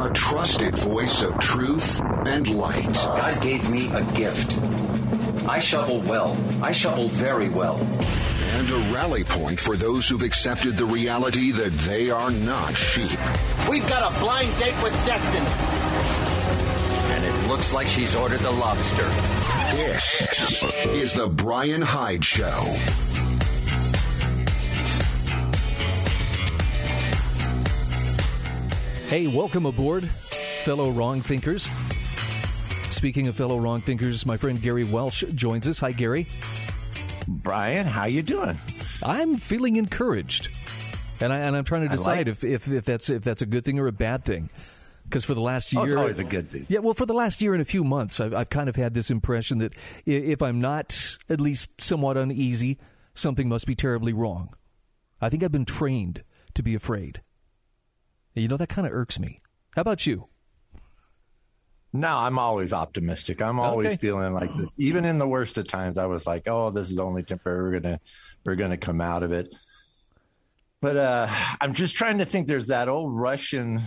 a trusted voice of truth and light. God gave me a gift. I shovel well. I shovel very well. And a rally point for those who've accepted the reality that they are not sheep. We've got a blind date with destiny. And it looks like she's ordered the lobster. This is the Brian Hyde Show. Hey, welcome aboard, fellow wrong thinkers. Speaking of fellow wrong thinkers, my friend Gary Welsh joins us. Hi, Gary. Brian, how you doing? I'm feeling encouraged, and I'm trying to decide if that's a good thing or a bad thing. Because for the last year, it's always a good thing. Yeah, well, for the last year and a few months, I've kind of had this impression that if I'm not at least somewhat uneasy, something must be terribly wrong. I think I've been trained to be afraid. You know, that kind of irks me. How about you? No, I'm always optimistic. I'm always feeling like this. Even in the worst of times, I was like, "Oh, this is only temporary. We're gonna come out of it." But I'm just trying to think. There's that old Russian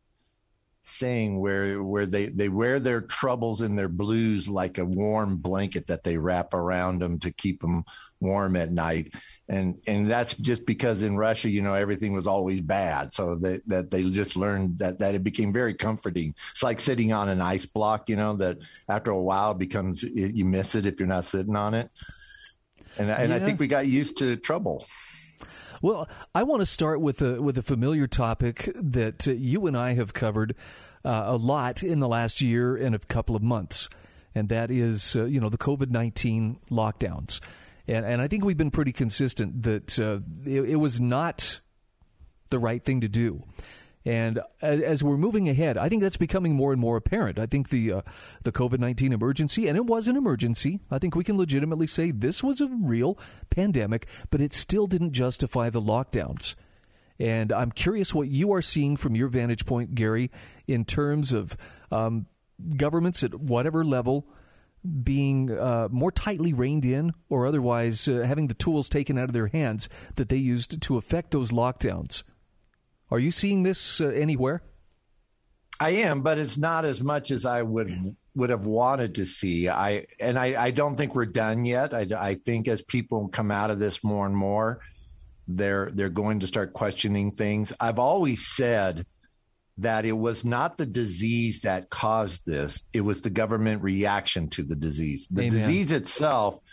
saying where they wear their troubles and their blues like a warm blanket that they wrap around them to keep them warm at night. And that's just because in Russia, you know, everything was always bad. So that they just learned that it became very comforting. It's like sitting on an ice block, you know, that after a while you miss it if you're not sitting on it. And I think we got used to trouble. Well, I want to start with a familiar topic that you and I have covered a lot in the last year and a couple of months, and that is the COVID-19 lockdowns. And I think we've been pretty consistent that it was not the right thing to do. And as we're moving ahead, I think that's becoming more and more apparent. I think the COVID-19 emergency, and it was an emergency, I think we can legitimately say this was a real pandemic, but it still didn't justify the lockdowns. And I'm curious what you are seeing from your vantage point, Gary, in terms of governments at whatever level being more tightly reined in or otherwise having the tools taken out of their hands that they used to affect those lockdowns. Are you seeing this anywhere? I am, but it's not as much as I would have wanted to see. I don't think we're done yet. I think as people come out of this more and more, they're going to start questioning things. I've always said that it was not the disease that caused this. It was the government reaction to the disease. The Amen. Disease itself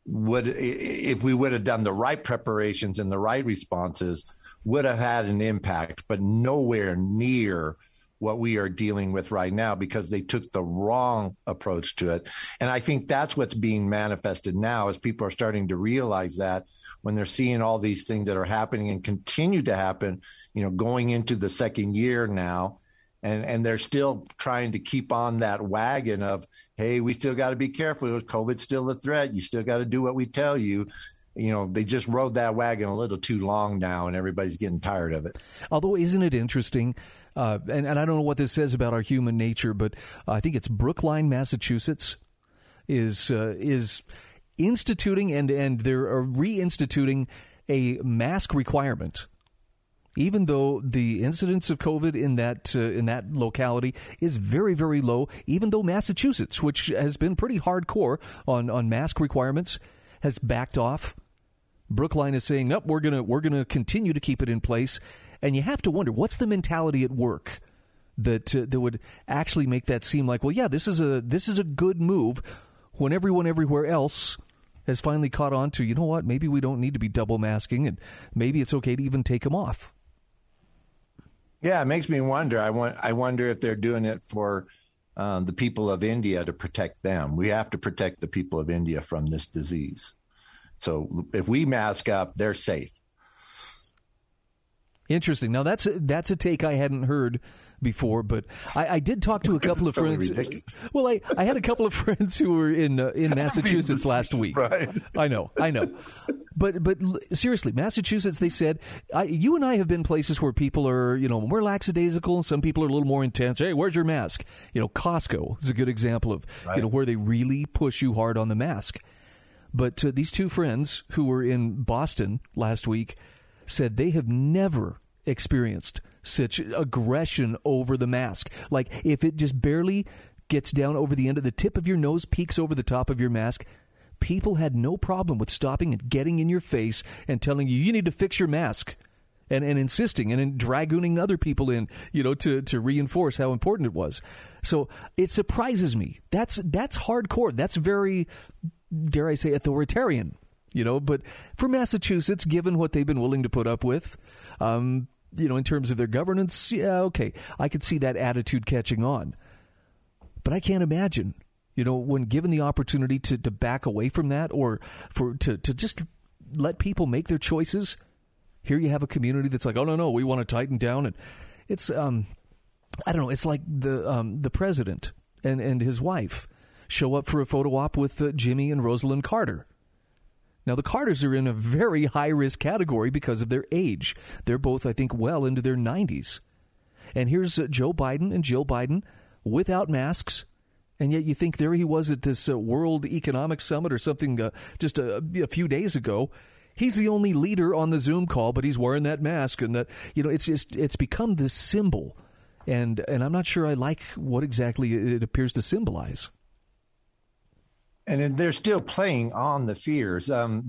if we would have done the right preparations and the right responses, would have had an impact, but nowhere near what we are dealing with right now because they took the wrong approach to it. And I think that's what's being manifested now as people are starting to realize that when they're seeing all these things that are happening and continue to happen, you know, going into the second year now, and they're still trying to keep on that wagon of, hey, we still got to be careful. COVID's still a threat. You still got to do what we tell you. You know, they just rode that wagon a little too long now, and everybody's getting tired of it. Although, isn't it interesting? And I don't know what this says about our human nature, but I think it's Brookline, Massachusetts, is instituting and they're reinstituting a mask requirement, even though the incidence of COVID in that locality is very, very low. Even though Massachusetts, which has been pretty hardcore on mask requirements, has backed off. Brookline is saying, nope, we're gonna continue to keep it in place. And you have to wonder, what's the mentality at work that would actually make that seem like, well, yeah, this is a good move when everyone everywhere else has finally caught on to, you know what, maybe we don't need to be double masking and maybe it's okay to even take them off. Yeah, it makes me wonder. I wonder if they're doing it for the people of India to protect them. We have to protect the people of India from this disease. So if we mask up, they're safe. Interesting. Now, that's a take I hadn't heard before, but I did talk to a couple of friends. Well, I had a couple of friends who were in Massachusetts last week. Right. I know. But seriously, Massachusetts, they said, you and I have been places where people are, more lackadaisical, and some people are a little more intense. Hey, where's your mask? Costco is a good example of, where they really push you hard on the mask. But these two friends who were in Boston last week said they have never, experienced such aggression over the mask. Like, if it just barely gets down over the end of the tip of your nose, peeks over the top of your mask, people had no problem with stopping and getting in your face and telling you need to fix your mask, and insisting and dragooning other people in, to reinforce how important it was. So it surprises me. That's hardcore. That's very, dare I say, authoritarian. But for Massachusetts, given what they've been willing to put up with, in terms of their governance, yeah, okay, I could see that attitude catching on. But I can't imagine, when given the opportunity to back away from that, or to just let people make their choices. Here you have a community that's like, oh, no, we want to tighten down. And it's, I don't know, it's like the president and his wife show up for a photo op with Jimmy and Rosalind Carter. Now, the Carters are in a very high-risk category because of their age. They're both, I think, well into their 90s. And here's Joe Biden and Jill Biden without masks, and yet you think there he was at this World Economic Summit or something just a few days ago. He's the only leader on the Zoom call, but he's wearing that mask, and that it's become this symbol, and I'm not sure I like what exactly it appears to symbolize. And they're still playing on the fears.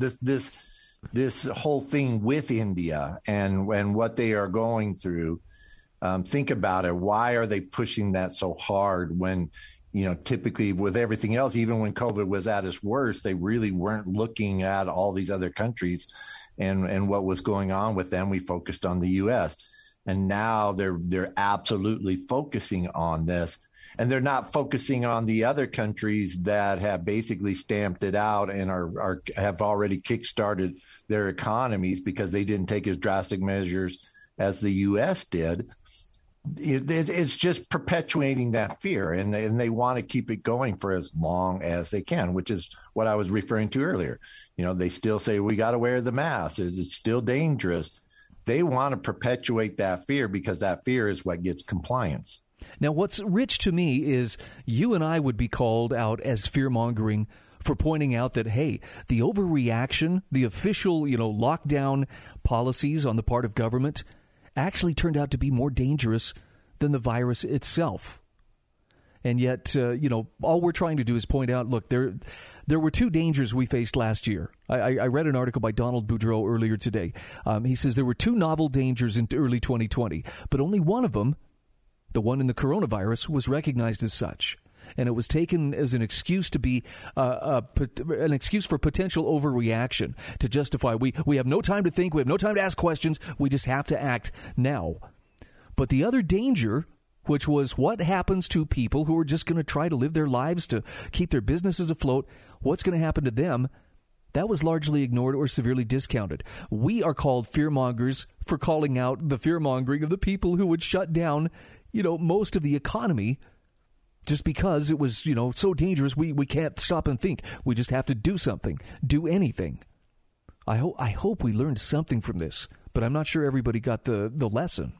This whole thing with India and what they are going through. Think about it. Why are they pushing that so hard when, typically with everything else, even when COVID was at its worst, they really weren't looking at all these other countries and what was going on with them. We focused on the U.S. And now they're absolutely focusing on this. And they're not focusing on the other countries that have basically stamped it out and have already kickstarted their economies because they didn't take as drastic measures as the U.S. did. It's just perpetuating that fear, and they want to keep it going for as long as they can, which is what I was referring to earlier. They still say we got to wear the mask. It's still dangerous. They want to perpetuate that fear because that fear is what gets compliance. Now, what's rich to me is you and I would be called out as fear-mongering for pointing out that, hey, the overreaction, the official, lockdown policies on the part of government actually turned out to be more dangerous than the virus itself. And yet, all we're trying to do is point out, look, there were two dangers we faced last year. I read an article by Donald Boudreau earlier today. He says there were two novel dangers in early 2020, but only one of them, the one in the coronavirus, was recognized as such. And it was taken as an excuse to be an excuse for potential overreaction, to justify we have no time to think, we have no time to ask questions, we just have to act now. But the other danger, which was what happens to people who are just going to try to live their lives to keep their businesses afloat, what's going to happen to them, that was largely ignored or severely discounted. We are called fearmongers for calling out the fearmongering of the people who would shut down most of the economy just because it was, so dangerous we can't stop and think. We just have to do something, do anything. I hope we learned something from this, but I'm not sure everybody got the lesson.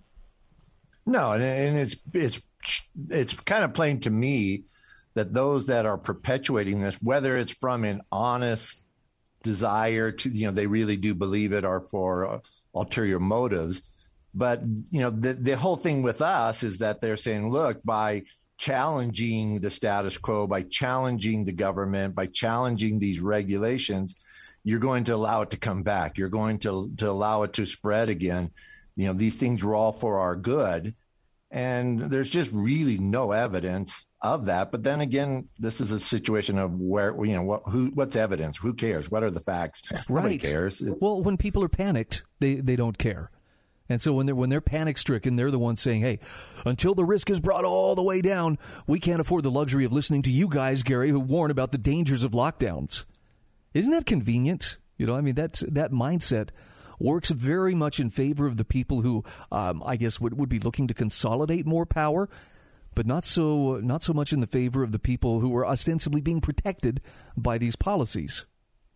No, and it's kind of plain to me that those that are perpetuating this, whether it's from an honest desire to, they really do believe it, or for ulterior motives. But, the whole thing with us is that they're saying, look, by challenging the status quo, by challenging the government, by challenging these regulations, you're going to allow it to come back. You're going to allow it to spread again. These things were all for our good. And there's just really no evidence of that. But then again, this is a situation of where, what's evidence? Who cares? What are the facts? Right. Nobody cares. Well, when people are panicked, they don't care. And so when they're panic-stricken, they're the ones saying, hey, until the risk is brought all the way down, we can't afford the luxury of listening to you guys, Gary, who warn about the dangers of lockdowns. Isn't that convenient? That mindset works very much in favor of the people who, I guess, would be looking to consolidate more power, but not so much in the favor of the people who are ostensibly being protected by these policies.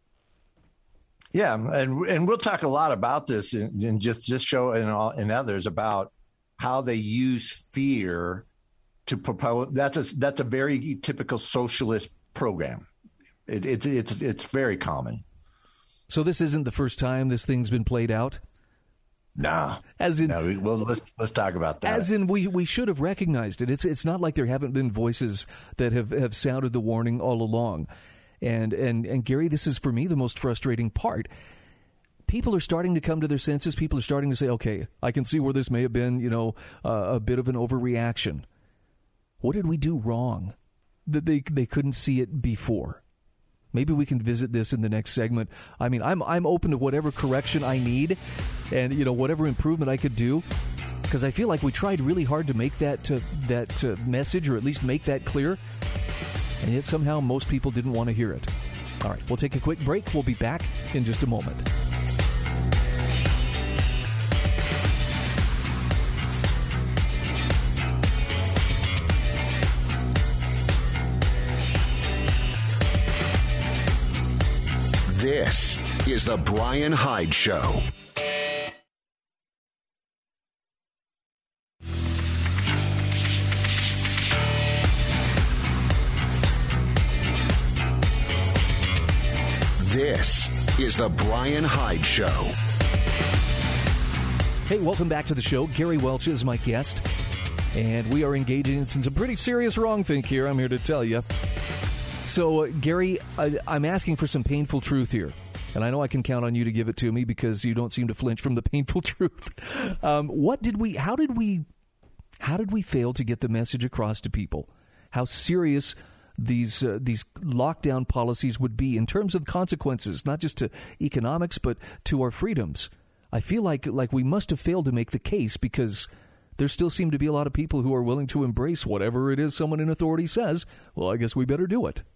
Yeah, and we'll talk a lot about this in just show and others about how they use fear to propose. That's a very typical socialist program. It's very common. So this isn't the first time this thing's been played out? Nah. As in, let's talk about that. As in, we should have recognized it. It's not like there haven't been voices that have sounded the warning all along. And Gary, this is for me the most frustrating part. People are starting to come to their senses. People are starting to say, okay, I can see where this may have been, a bit of an overreaction. What did we do wrong that they couldn't see it before? Maybe we can visit this in the next segment. I mean, I'm open to whatever correction I need and, whatever improvement I could do, because I feel like we tried really hard to make that message, or at least make that clear, and yet somehow most people didn't want to hear it. All right, we'll take a quick break. We'll be back in just a moment. This is the Brian Hyde Show. This is the Brian Hyde Show. Hey, welcome back to the show. Gary Welch is my guest, and we are engaging in some pretty serious wrongthink here, I'm here to tell you. So, Gary, I'm asking for some painful truth here, and I know I can count on you to give it to me because you don't seem to flinch from the painful truth. How did we fail to get the message across to people? How serious these lockdown policies would be in terms of consequences, not just to economics, but to our freedoms. I feel like we must have failed to make the case, because there still seem to be a lot of people who are willing to embrace whatever it is someone in authority says. Well, I guess we better do it.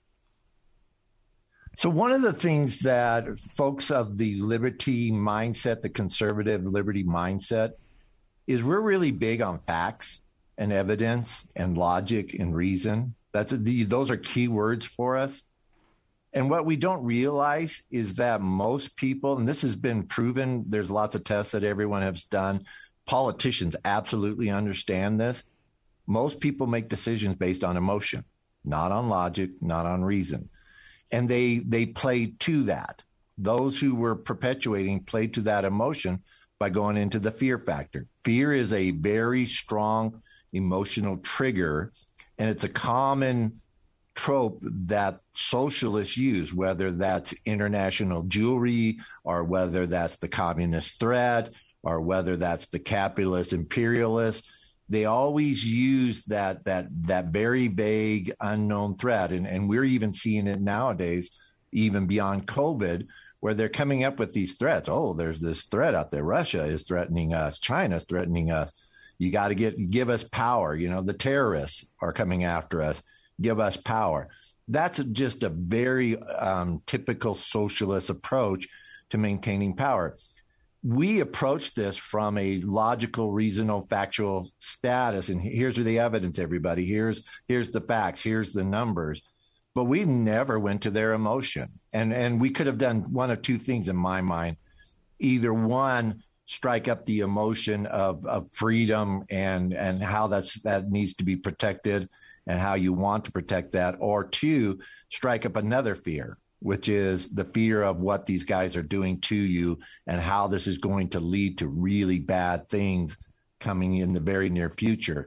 So one of the things that folks of the liberty mindset, the conservative liberty mindset, is we're really big on facts and evidence and logic and reason. Those are key words for us. And what we don't realize is that most people, and this has been proven, there's lots of tests that everyone has done, politicians absolutely understand this. Most people make decisions based on emotion, not on logic, not on reason. And they played to that. Those who were perpetuating played to that emotion by going into the fear factor. Fear is a very strong emotional trigger, and it's a common trope that socialists use, whether that's international jewelry, or whether that's the communist threat, or whether that's the capitalist imperialist. They always use that very vague, unknown threat. And we're even seeing it nowadays, even beyond COVID, where they're coming up with these threats. Oh, there's this threat out there. Russia is threatening us. China's threatening us. You got to give us power. The terrorists are coming after us. Give us power. That's just a very typical socialist approach to maintaining power. We approach this from a logical, reasonable, factual status. And here's the evidence, everybody. Here's the facts. Here's the numbers. But we never went to their emotion. And we could have done one of two things in my mind. Either one, strike up the emotion of freedom and how that needs to be protected and how you want to protect that. Or two, strike up another fear, which is the fear of what these guys are doing to you and how this is going to lead to really bad things coming in the very near future.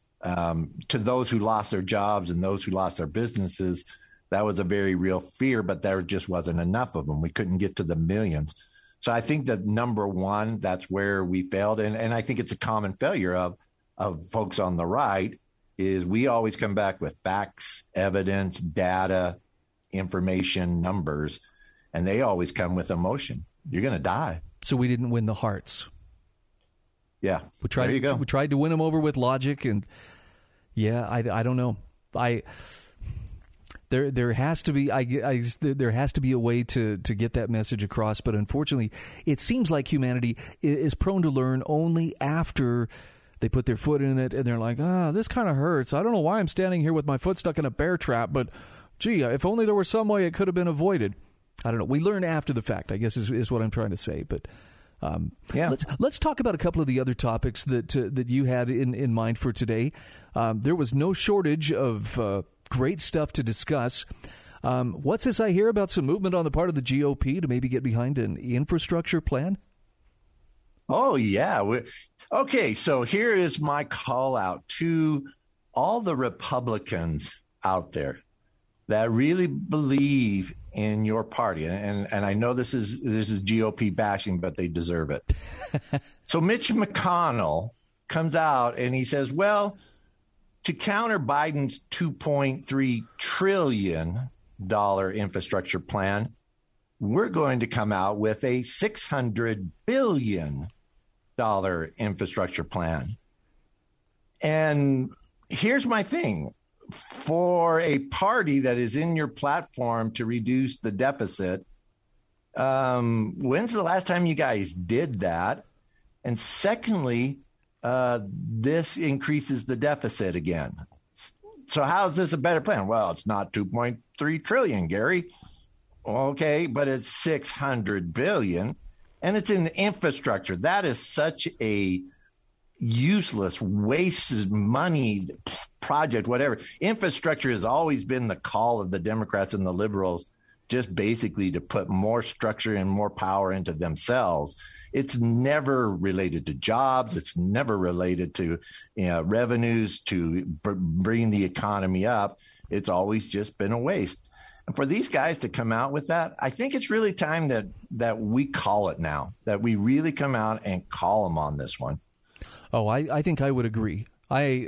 To those who lost their jobs and those who lost their businesses, that was a very real fear, but there just wasn't enough of them. We couldn't get to the millions. So I think that number one, that's where we failed. And I think it's a common failure of folks on the right is we always come back with facts, evidence, data, information, numbers, and they always come with emotion. You're going to die. So we didn't win the hearts. Yeah. There you go. We tried to win them over with logic, and I don't know. There has to be there has to be a way to get that message across, but unfortunately, it seems like humanity is prone to learn only after they put their foot in it, and they're like, this kind of hurts. I don't know why I'm standing here with my foot stuck in a bear trap, but gee, if only there were some way it could have been avoided. I don't know. We learn after the fact, I guess, is what I'm trying to say. But let's talk about a couple of the other topics that you had in mind for today. There was no shortage of great stuff to discuss. What's this I hear about some movement on the part of the GOP to maybe get behind an infrastructure plan? Oh, yeah. Okay, so here is my call out to all the Republicans out there that really believe in your party. And I know this is GOP bashing, but they deserve it. So Mitch McConnell comes out and he says, well, to counter Biden's $2.3 trillion infrastructure plan, we're going to come out with a $600 billion infrastructure plan. And here's my thing. For a party that is in your platform to reduce the deficit, when's the last time you guys did that? And secondly, this increases the deficit again. So how is this a better plan? Well, it's not 2.3 trillion, Gary. Okay, but it's 600 billion, and it's in infrastructure. That is such a useless, wasted money project, whatever. Infrastructure has always been the call of the Democrats and the liberals, just basically to put more structure and more power into themselves. It's never related to jobs. It's never related to revenues, to bring the economy up. It's always just been a waste. And for these guys to come out with that, I think it's really time that we call it now, that we really come out and call them on this one. Oh, I think I would agree. I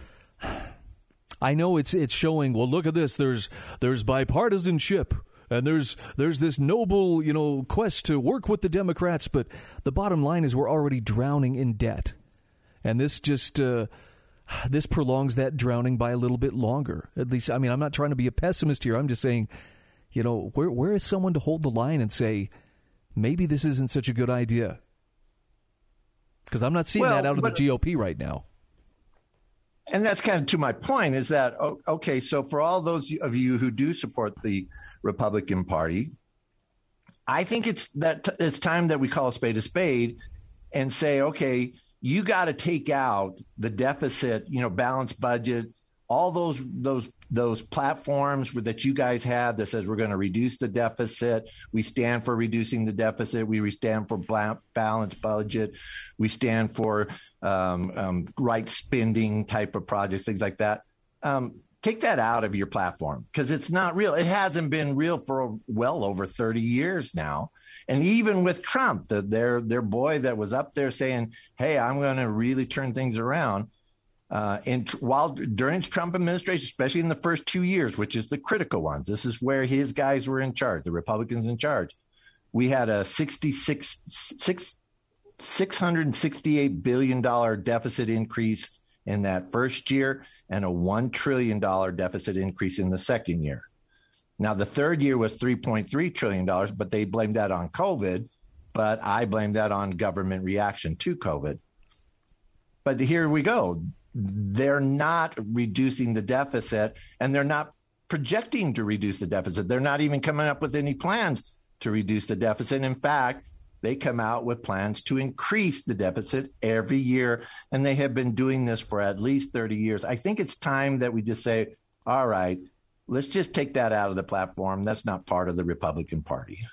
know it's showing, well, look at this. There's bipartisanship. And there's this noble, quest to work with the Democrats. But the bottom line is we're already drowning in debt. And this just this prolongs that drowning by a little bit longer. At least, I mean, I'm not trying to be a pessimist here. I'm just saying, where is someone to hold the line and say, maybe this isn't such a good idea? Because I'm not seeing that out of the GOP right now. And that's kind of to my point is that, okay, so for all those of you who do support the Republican Party, I think it's time that we call a spade and say, okay, you got to take out the deficit, balanced budget, all those platforms that you guys have that says we're going to reduce the deficit. We stand for reducing the deficit. We stand for balanced budget. We stand for right spending type of projects, things like that. Take that out of your platform because it's not real. It hasn't been real for well over 30 years now. And even with Trump, their boy that was up there saying, hey, I'm going to really turn things around. During Trump administration, especially in the first 2 years, which is the critical ones, this is where his guys were in charge, the Republicans in charge. We had a $668 billion deficit increase in that first year and a $1 trillion deficit increase in the second year. Now, the third year was $3.3 trillion, but they blamed that on COVID. But I blame that on government reaction to COVID. But here we go. They're not reducing the deficit, and they're not projecting to reduce the deficit. They're not even coming up with any plans to reduce the deficit. In fact, they come out with plans to increase the deficit every year, and they have been doing this for at least 30 years. I think it's time that we just say, all right, let's just take that out of the platform. That's not part of the Republican Party.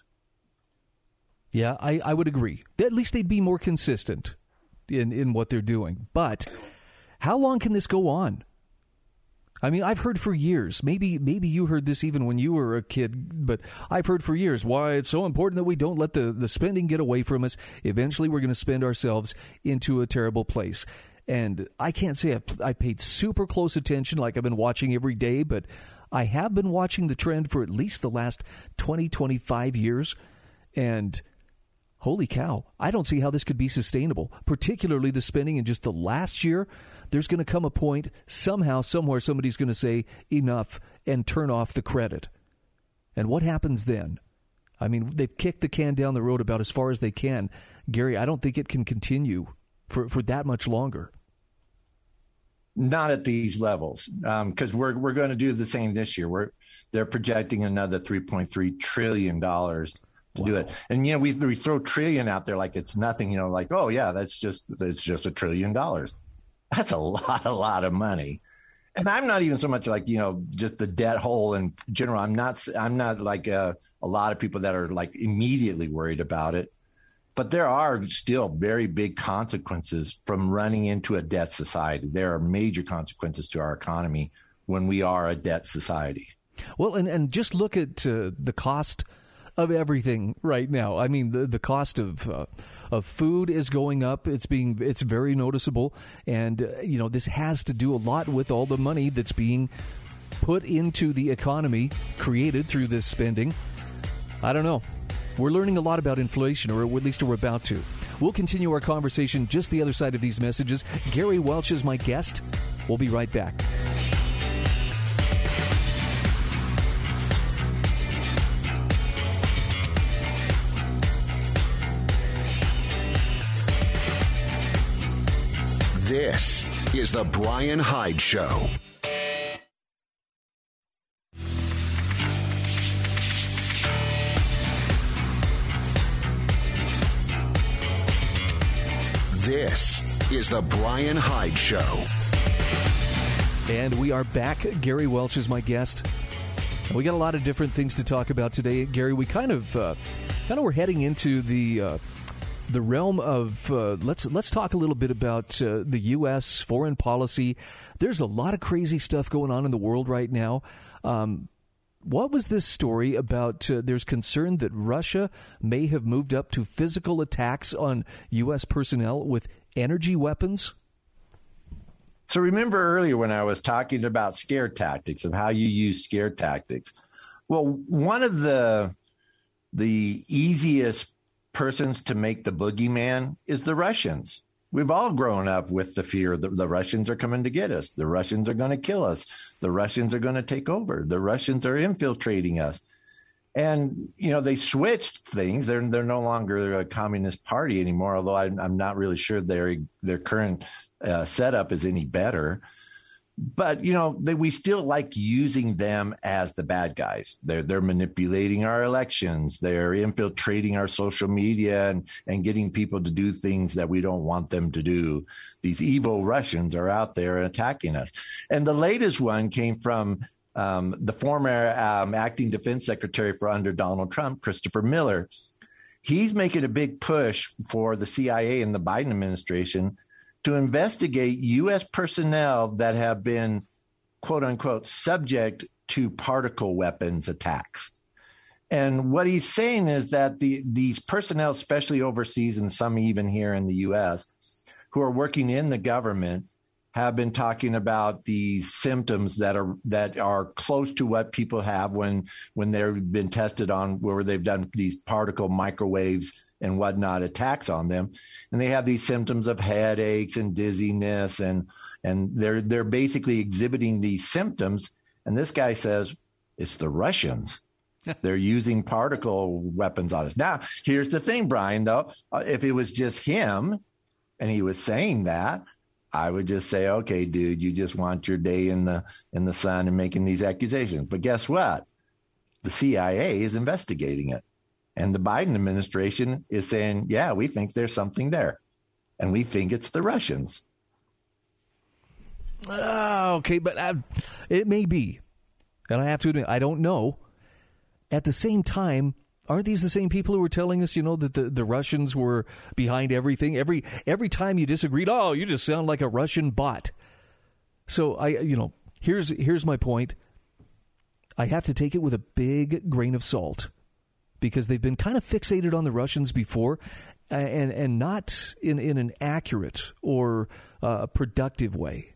Yeah, I would agree. At least they'd be more consistent in what they're doing. But how long can this go on? I mean, I've heard for years, maybe you heard this even when you were a kid, but I've heard for years why it's so important that we don't let the spending get away from us. Eventually, we're going to spend ourselves into a terrible place. And I can't say I paid super close attention like I've been watching every day, but I have been watching the trend for at least the last 20, 25 years. And holy cow, I don't see how this could be sustainable, particularly the spending in just the last year. There's going to come a point somehow, somewhere, somebody's going to say enough and turn off the credit. And what happens then? I mean, they've kicked the can down the road about as far as they can. Gary, I don't think it can continue for that much longer. Not at these levels, because we're going to do the same this year. They're projecting another $3.3 trillion to do it. And, we throw trillion out there like it's nothing, like, oh, yeah, it's just $1 trillion. That's a lot of money. And I'm not even so much like, just the debt hole in general. I'm not like a lot of people that are like immediately worried about it. But there are still very big consequences from running into a debt society. There are major consequences to our economy when we are a debt society. Well, and just look at the cost of everything right now. I mean, the cost of food is going up. It's very noticeable, and this has to do a lot with all the money that's being put into the economy, created through this spending. I don't know. We're learning a lot about inflation, or at least we're about to. We'll continue our conversation just the other side of these messages. Gary Welch is my guest. We'll be right back. This is the Brian Hyde Show. This is the Brian Hyde Show. And we are back. Gary Welch is my guest. And we got a lot of different things to talk about today. Gary, we kind of were heading into the realm of let's talk a little bit about the U.S. foreign policy. There's a lot of crazy stuff going on in the world right now. What was this story about? There's concern that Russia may have moved up to physical attacks on U.S. personnel with energy weapons. So remember earlier when I was talking about scare tactics, of how you use scare tactics. Well, one of the easiest persons to make the boogeyman is the Russians. We've all grown up with the fear that the Russians are coming to get us. The Russians are going to kill us. The Russians are going to take over. The Russians are infiltrating us. And, they switched things. They're no longer a communist party anymore, although I'm not really sure their current setup is any better. But, we still like using them as the bad guys. They're manipulating our elections. They're infiltrating our social media and getting people to do things that we don't want them to do. These evil Russians are out there attacking us. And the latest one came from the former acting defense secretary for under Donald Trump, Christopher Miller. He's making a big push for the CIA and the Biden administration to investigate U.S. personnel that have been, quote unquote, subject to particle weapons attacks. And what he's saying is that these personnel, especially overseas and some even here in the U.S., who are working in the government, have been talking about these symptoms that are close to what people have when they've been tested on, where they've done these particle microwaves and whatnot attacks on them. And they have these symptoms of headaches and dizziness, and they're basically exhibiting these symptoms. And this guy says, it's the Russians. They're using particle weapons on us. Now, here's the thing, Brian, though. If it was just him and he was saying that, I would just say, okay, dude, you just want your day in the sun and making these accusations. But guess what? The CIA is investigating it. And the Biden administration is saying, yeah, we think there's something there. And we think it's the Russians. Okay, but it may be. And I have to admit, I don't know. At the same time, aren't these the same people who were telling us, that the Russians were behind everything? Every time you disagreed, you just sound like a Russian bot. So here's my point. I have to take it with a big grain of salt, because they've been kind of fixated on the Russians before, and not in an accurate or productive way.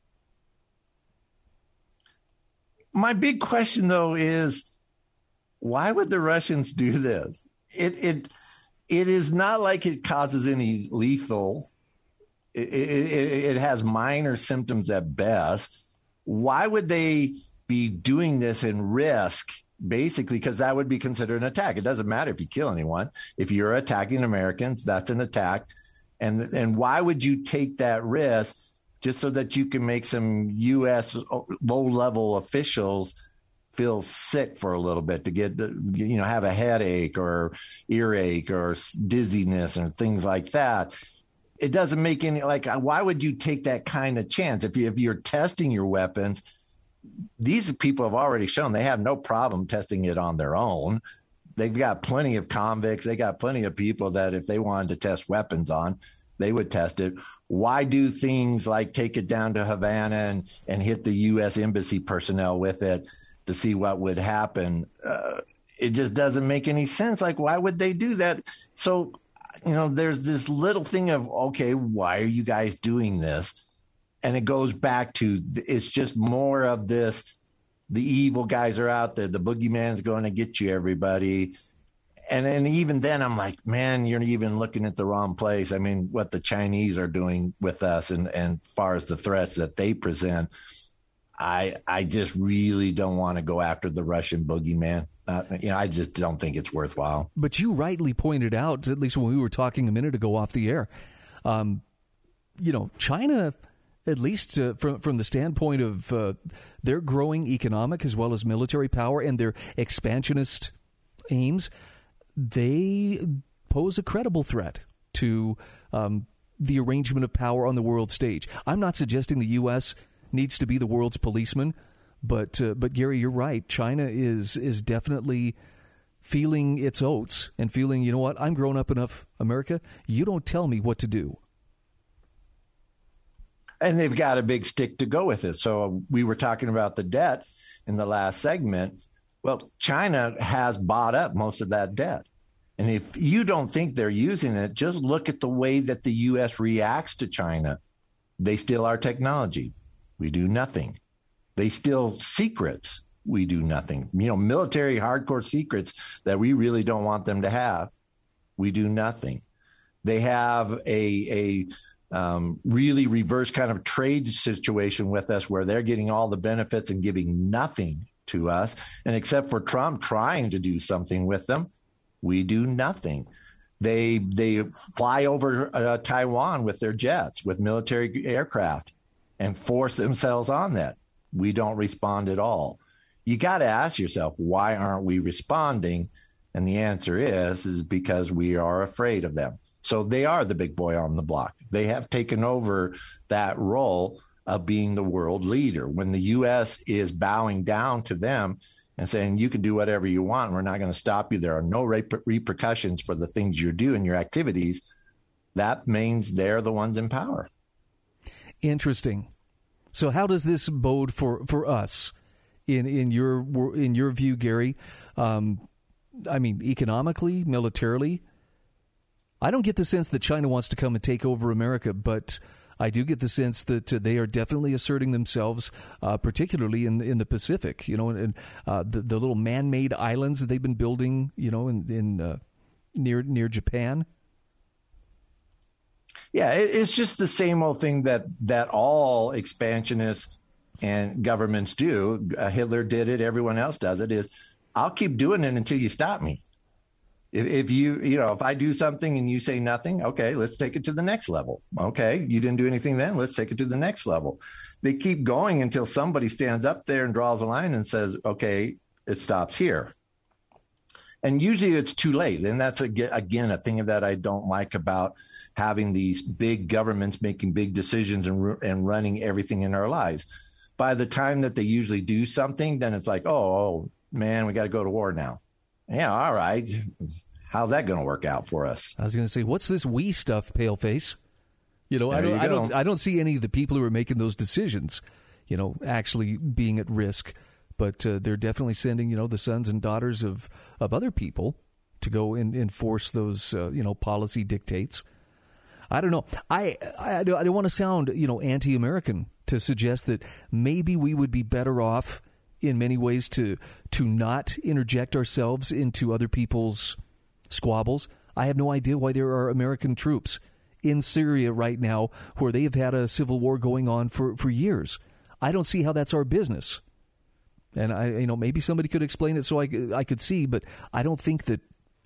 My big question, though, is why would the Russians do this? It is not like it causes any lethal. It has minor symptoms at best. Why would they be doing this and risk? Basically, because that would be considered an attack. It doesn't matter if you kill anyone. If you're attacking Americans, that's an attack. And why would you take that risk just so that you can make some U.S. low-level officials feel sick for a little bit, to get, have a headache or earache or dizziness and things like that? It doesn't make any, why would you take that kind of chance? If you're testing your weapons, these people have already shown they have no problem testing it on their own. They've got plenty of convicts. They got plenty of people that if they wanted to test weapons on, they would test it. Why do things like take it down to Havana and hit the U.S. embassy personnel with it to see what would happen? It just doesn't make any sense. Like, why would they do that? So, there's this little thing of, okay, why are you guys doing this? And it goes back to, it's just more of this, the evil guys are out there. The boogeyman's going to get you, everybody. And even then, I'm like, man, you're even looking at the wrong place. I mean, what the Chinese are doing with us and far as the threats that they present, I just really don't want to go after the Russian boogeyman. I just don't think it's worthwhile. But you rightly pointed out, at least when we were talking a minute ago off the air, China, at least from the standpoint of their growing economic as well as military power and their expansionist aims, they pose a credible threat to the arrangement of power on the world stage. I'm not suggesting the U.S. needs to be the world's policeman, but Gary, you're right. China is definitely feeling its oats and feeling, you know what, I'm grown up enough, America. You don't tell me what to do. And they've got a big stick to go with it. So we were talking about the debt in the last segment. Well, China has bought up most of that debt. And if you don't think they're using it, just look at the way that the U.S. reacts to China. They steal our technology. We do nothing. They steal secrets. We do nothing. Military hardcore secrets that we really don't want them to have. We do nothing. They have a really reverse kind of trade situation with us where they're getting all the benefits and giving nothing to us. And except for Trump trying to do something with them, we do nothing. They fly over Taiwan with their jets, with military aircraft, and force themselves on that. We don't respond at all. You got to ask yourself, why aren't we responding? And the answer is because we are afraid of them. So they are the big boy on the block. They have taken over that role of being the world leader. When the U.S. is bowing down to them and saying, you can do whatever you want, we're not going to stop you, there are no repercussions for the things you do and your activities, that means they're the ones in power. Interesting. So how does this bode for us in your view, Gary? Economically, militarily? I don't get the sense that China wants to come and take over America, but I do get the sense that they are definitely asserting themselves, particularly in the Pacific. And the little man-made islands that they've been building, in near Japan. Yeah, it's just the same old thing that all expansionists and governments do. Hitler did it. Everyone else does it. Is I'll keep doing it until you stop me. If if I do something and you say nothing, okay, let's take it to the next level. Okay, you didn't do anything then, let's take it to the next level. They keep going until somebody stands up there and draws a line and says, okay, it stops here. And usually it's too late. And that's, again, a thing that I don't like about having these big governments making big decisions and running everything in our lives. By the time that they usually do something, then it's like, oh man, we got to go to war now. Yeah, all right. How's that going to work out for us? I was going to say, what's this we stuff, Paleface? I don't see any of the people who are making those decisions, actually being at risk. But they're definitely sending, the sons and daughters of other people to go and enforce those, policy dictates. I don't know. I don't want to sound, anti-American to suggest that maybe we would be better off in many ways to not interject ourselves into other people's squabbles. I have no idea why there are American troops in Syria right now where they have had a civil war going on for years. I don't see how that's our business. And maybe somebody could explain it so I could see, but I don't think that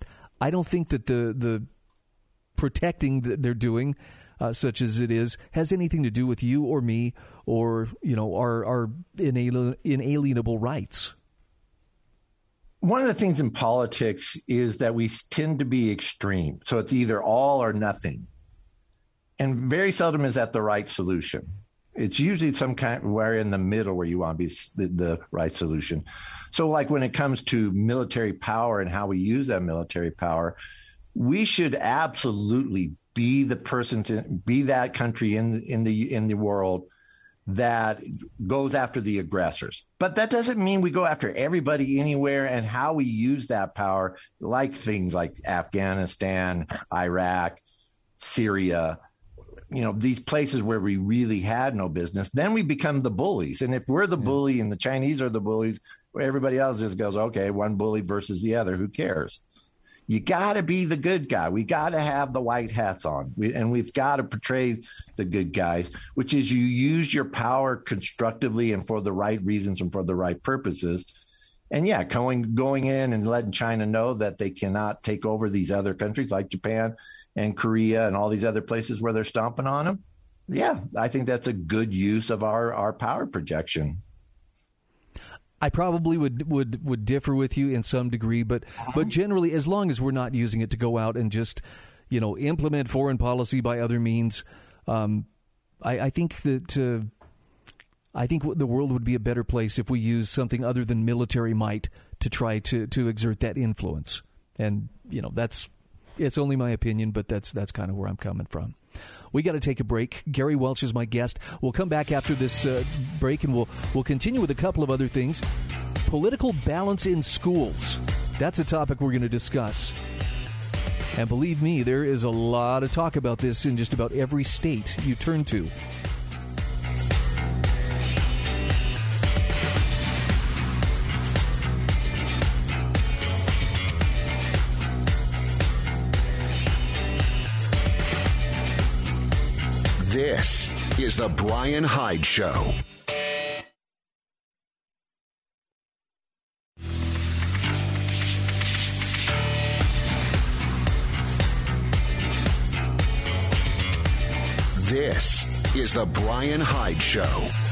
the protecting that they're doing, such as it is, has anything to do with you or me or our inalienable rights. One of the things in politics is that we tend to be extreme. So it's either all or nothing. And very seldom is that the right solution. It's usually some kind where in the middle where you want to be the right solution. So like when it comes to military power and how we use that military power, we should absolutely be the be that country in the world that goes after the aggressors. But that doesn't mean we go after everybody anywhere, and how we use that power, like things like Afghanistan, Iraq, Syria, these places where we really had no business, then we become the bullies. And if we're the bully and the Chinese are the bullies, everybody else just goes, okay, one bully versus the other, who cares? You got to be the good guy. We got to have the white hats on, and we've got to portray the good guys, which is you use your power constructively and for the right reasons and for the right purposes. And yeah, going in and letting China know that they cannot take over these other countries like Japan and Korea and all these other places where they're stomping on them. Yeah, I think that's a good use of our power projection. I probably would differ with you in some degree, but generally, as long as we're not using it to go out and just, implement foreign policy by other means, I think that I think the world would be a better place if we use something other than military might to try to exert that influence. And it's only my opinion, but that's kind of where I'm coming from. We got to take a break. Gary Welch is my guest. We'll come back after this break, and we'll continue with a couple of other things. Political balance in schools. That's a topic we're going to discuss. And believe me, there is a lot of talk about this in just about every state you turn to. This is The Brian Hyde Show. This is The Brian Hyde Show.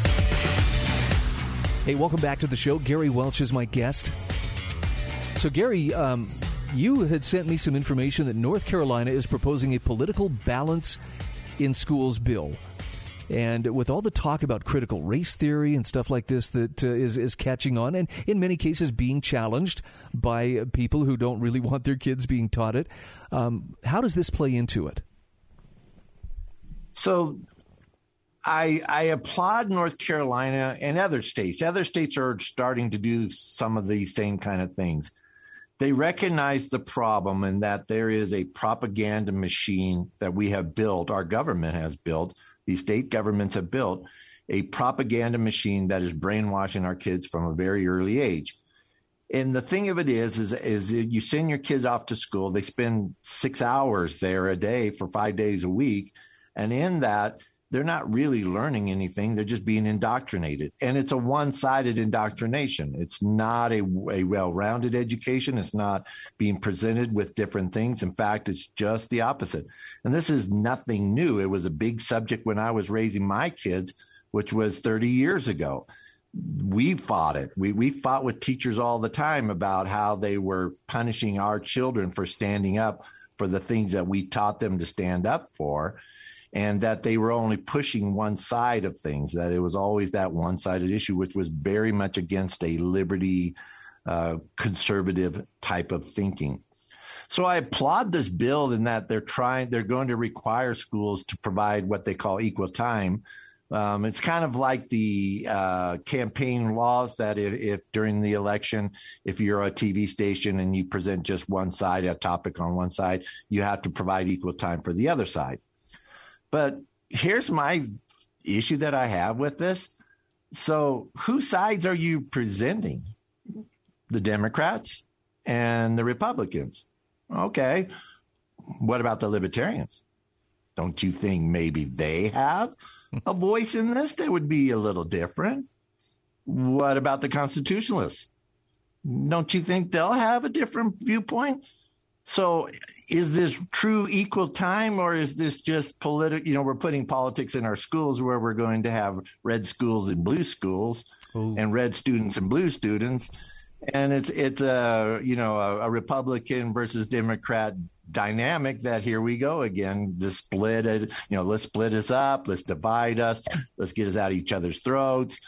Hey, welcome back to the show. Gary Welch is my guest. So, Gary, you had sent me some information that North Carolina is proposing a political balance in schools bill. And with all the talk about critical race theory and stuff like this that is catching on, and in many cases being challenged by people who don't really want their kids being taught it, how does this play into it? So I applaud North Carolina and other states. Other states are starting to do some of these same kind of things. They recognize the problem and that there is a propaganda machine that we have built, our government has built, these state governments have built, a propaganda machine that is brainwashing our kids from a very early age. And the thing of it is you send your kids off to school, they spend 6 hours there a day for 5 days a week, and in that, they're not really learning anything. They're just being indoctrinated. And it's a one-sided indoctrination. It's not a well-rounded education. It's not being presented with different things. In fact, it's just the opposite. And this is nothing new. It was a big subject when I was raising my kids, which was 30 years ago. We fought it. We fought with teachers all the time about how they were punishing our children for standing up for the things that we taught them to stand up for. And that they were only pushing one side of things, that it was always that one-sided issue, which was very much against a liberty, conservative type of thinking. So I applaud this bill in that they're going to require schools to provide what they call equal time. It's kind of like the campaign laws that if during the election, if you're a TV station and you present just one side, a topic on one side, you have to provide equal time for the other side. But here's my issue that I have with this. So whose sides are you presenting? The Democrats and the Republicans. Okay. What about the Libertarians? Don't you think maybe they have a voice in this that would be a little different? What about the Constitutionalists? Don't you think they'll have a different viewpoint? So is this true equal time, or is this just political? We're putting politics in our schools where we're going to have red schools and blue schools. Ooh. And red students and blue students. And it's a Republican versus Democrat dynamic that here we go again. The split, let's split us up. Let's divide us. Let's get us out of each other's throats.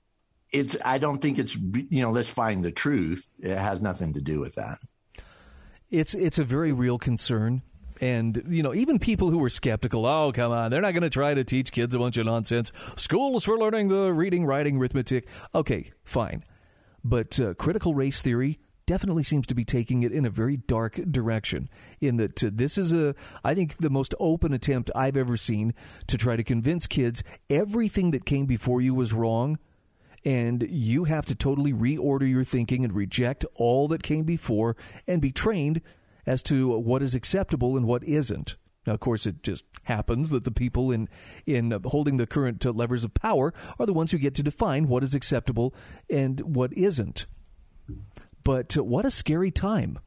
I don't think it's, let's find the truth. It has nothing to do with that. It's a very real concern. And, even people who were skeptical, oh, come on, they're not going to try to teach kids a bunch of nonsense. Schools for learning the reading, writing, arithmetic. Okay, fine. But critical race theory definitely seems to be taking it in a very dark direction, in that this is I think, the most open attempt I've ever seen to try to convince kids everything that came before you was wrong, and you have to totally reorder your thinking and reject all that came before and be trained as to what is acceptable and what isn't. Now, of course, it just happens that the people in holding the current levers of power are the ones who get to define what is acceptable and what isn't. But what a scary time.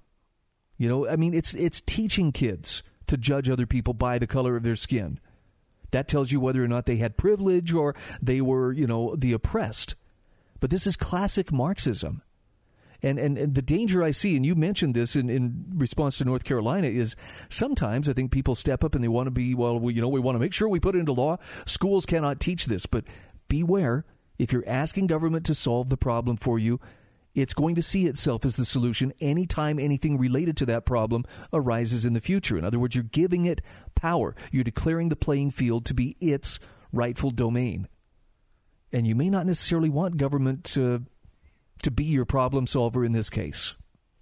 It's teaching kids to judge other people by the color of their skin. That tells you whether or not they had privilege or they were, the oppressed. But this is classic Marxism. And the danger I see, and you mentioned this in response to North Carolina, is sometimes I think people step up and they want to be, we want to make sure we put it into law. Schools cannot teach this. But beware, if you're asking government to solve the problem for you, it's going to see itself as the solution anytime anything related to that problem arises in the future. In other words, you're giving it power. You're declaring the playing field to be its rightful domain. And you may not necessarily want government to be your problem solver in this case.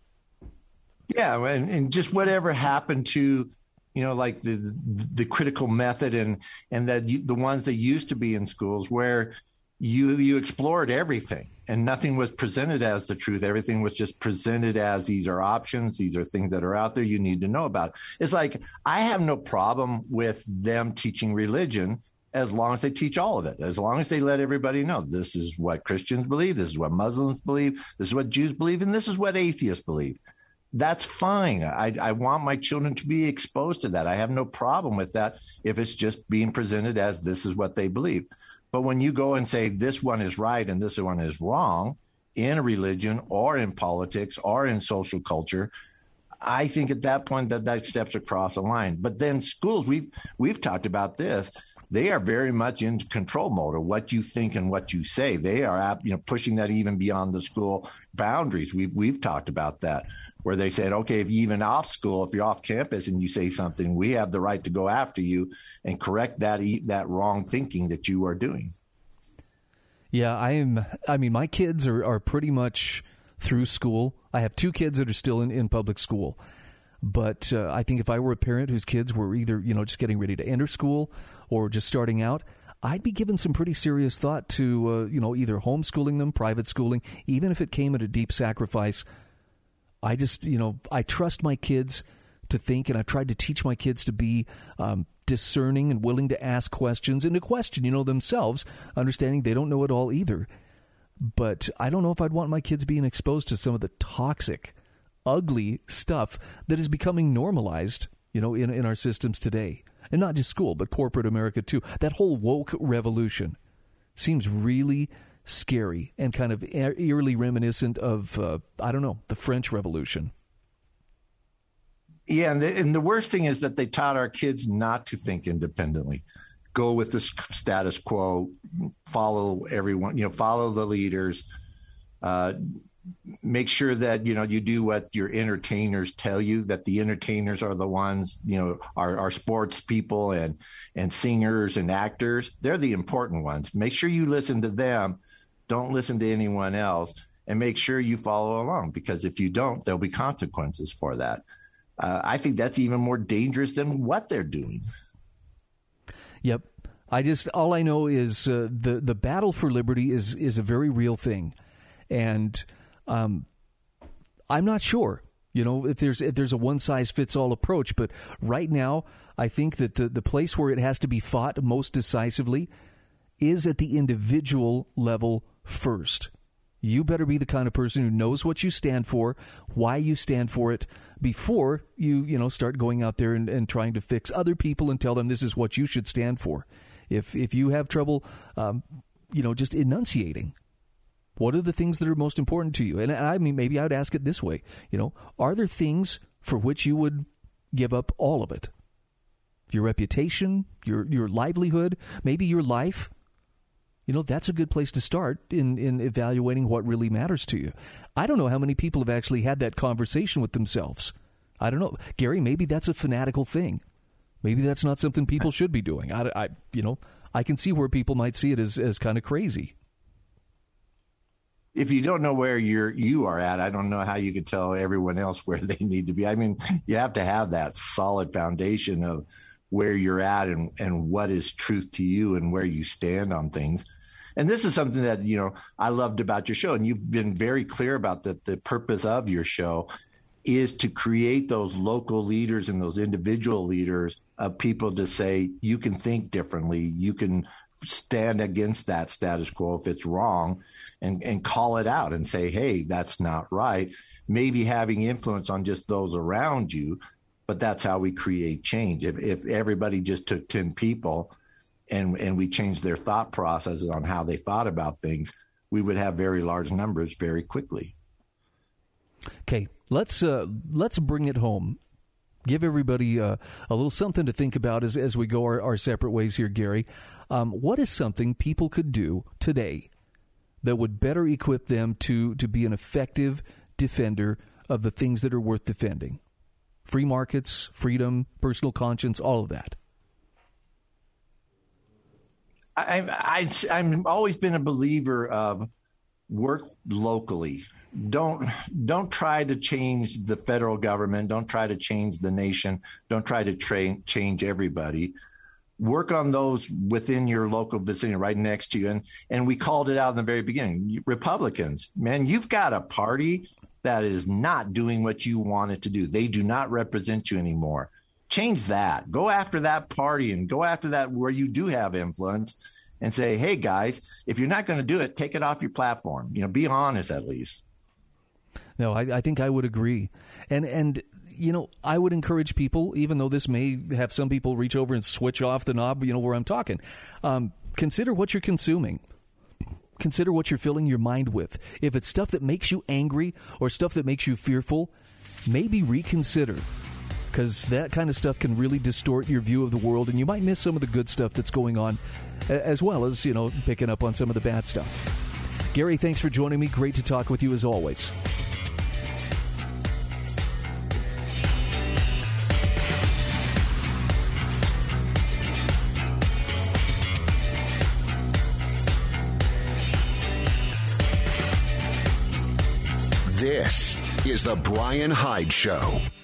Yeah, and just whatever happened to, like the critical method and that the ones that used to be in schools where you explored everything and nothing was presented as the truth. Everything was just presented as these are options. These are things that are out there you need to know about. It's like, I have no problem with them teaching religion as long as they teach all of it, as long as they let everybody know this is what Christians believe, this is what Muslims believe, this is what Jews believe, and this is what atheists believe. That's fine. I want my children to be exposed to that. I have no problem with that if it's just being presented as this is what they believe. But when you go and say this one is right and this one is wrong in a religion or in politics or in social culture, I think at that point that steps across a line. But then schools, we've talked about this. They are very much in control mode of what you think and what you say. They are, pushing that even beyond the school boundaries. We've talked about that, where they said, okay, if you're even off school, if you're off campus and you say something, we have the right to go after you and correct that wrong thinking that you are doing. Yeah, my kids are pretty much through school. I have 2 kids that are still in public school. But I think if I were a parent whose kids were either, just getting ready to enter school or just starting out, I'd be giving some pretty serious thought to, either homeschooling them, private schooling, even if it came at a deep sacrifice. I just, I trust my kids to think, and I've tried to teach my kids to be discerning and willing to ask questions and to question, themselves, understanding they don't know it all either. But I don't know if I'd want my kids being exposed to some of the toxic, ugly stuff that is becoming normalized, in our systems today. And not just school, but corporate America too. That whole woke revolution seems really scary and kind of eerily reminiscent of, the French Revolution. Yeah, and the worst thing is that they taught our kids not to think independently. Go with the status quo, follow everyone, follow the leaders, make sure that, you do what your entertainers tell you, that the entertainers are the ones, are sports people and singers and actors. They're the important ones. Make sure you listen to them. Don't listen to anyone else, and make sure you follow along, because if you don't, there'll be consequences for that. I think that's even more dangerous than what they're doing. Yep. All I know is the battle for liberty is a very real thing. And I'm not sure, if there's a one-size-fits-all approach. But right now, I think that the place where it has to be fought most decisively is at the individual level first. You better be the kind of person who knows what you stand for, why you stand for it, before you start going out there and trying to fix other people and tell them this is what you should stand for. If you have trouble, just enunciating, what are the things that are most important to you? And I mean, maybe I would ask it this way, are there things for which you would give up all of it. Your reputation, your livelihood, maybe your life. That's a good place to start in evaluating what really matters to you. I don't know how many people have actually had that conversation with themselves. I don't know. Gary, maybe that's a fanatical thing. Maybe that's not something people should be doing. I can see where people might see it as kind of crazy. If you don't know where you are at, I don't know how you could tell everyone else where they need to be. I mean, you have to have that solid foundation of where you're at and what is truth to you and where you stand on things. And this is something that, I loved about your show. And you've been very clear about that. The purpose of your show is to create those local leaders and those individual leaders of people to say, you can think differently. You can stand against that status quo if it's wrong and call it out and say, hey, that's not right. Maybe having influence on just those around you, but that's how we create change. If everybody just took 10 people and we changed their thought processes on how they thought about things, we would have very large numbers very quickly. Okay, let's bring it home. Give everybody a little something to think about as we go our separate ways here, Gary. What is something people could do today that would better equip them to be an effective defender of the things that are worth defending? Free markets, freedom, personal conscience, all of that. I'm always been a believer of work locally. Don't try to change the federal government. Don't try to change the nation. Don't try to change everybody. Work on those within your local vicinity right next to you. And we called it out in the very beginning. Republicans, man, you've got a party that is not doing what you want it to do. They do not represent you anymore. Change that. Go after that party and go after that where you do have influence and say, hey, guys, if you're not going to do it, take it off your platform. Be honest at least. No, I think I would agree. And I would encourage people, even though this may have some people reach over and switch off the knob, where I'm talking, consider what you're consuming. Consider what you're filling your mind with. If it's stuff that makes you angry or stuff that makes you fearful, maybe reconsider, because that kind of stuff can really distort your view of the world, and you might miss some of the good stuff that's going on, as well as, picking up on some of the bad stuff. Gary, thanks for joining me. Great to talk with you as always. This is The Brian Hyde Show.